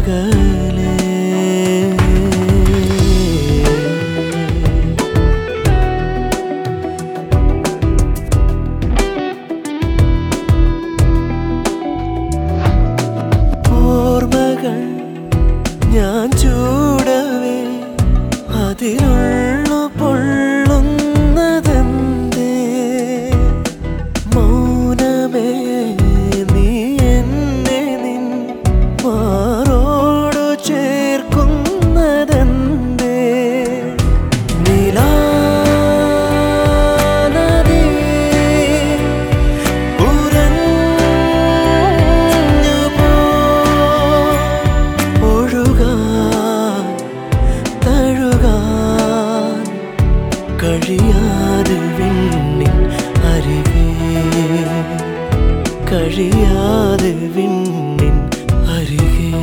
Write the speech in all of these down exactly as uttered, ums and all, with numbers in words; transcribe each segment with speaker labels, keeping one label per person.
Speaker 1: അകലെ ഓർമ്മകൾ ഞാൻ ചൂടവേ അതിലുള്ളു പൊള്ളുന്നതെന്തേ മൗനമേ നീ എന്നെ നിൻ മാറോടു ചേർക്കുന്നതെന്തേ നീലാനദി ഉറഞ്ഞു പോ ഒഴുകാൻ തഴുകാൻ കഴിയാതെ വിണ്ണിൻ അരികെ കഴിയാതെ വിണ്ണിൻ അരികെ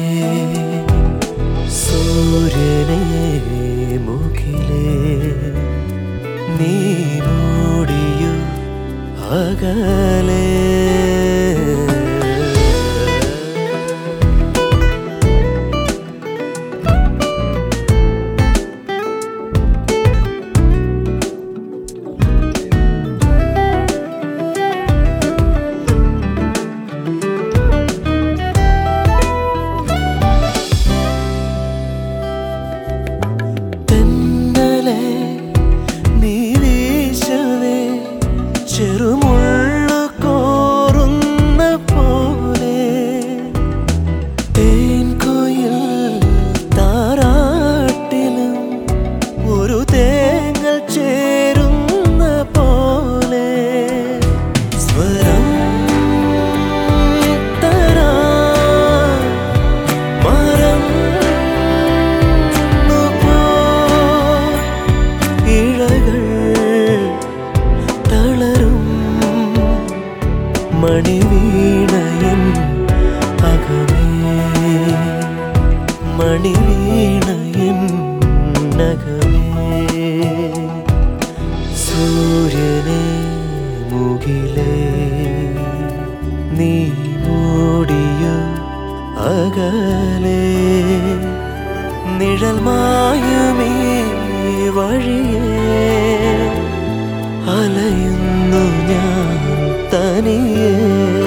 Speaker 1: സൂര്യനെ മുഖിലേ നീ മൂടിയോ അകലെ ചെറുമുള്ളു കോറുന്ന പോലെ തേൻകുയിൽ താരാട്ടിലും ഒരു തേങ്ങൽ ചേരുന്ന പോലെ സ്വരം തരാൻ മറന്നു പോയി ഇഴകൾ തളരും മണിവീണയൻ അകമേ മണിവീണയൻ നഗമേ സൂര്യനെ മുകിലേ നീ മൂടിയോ അകലെ നിഴൽ മായുമീ വഴിയേ അലയുന്നു ഞാൻ തനിയേ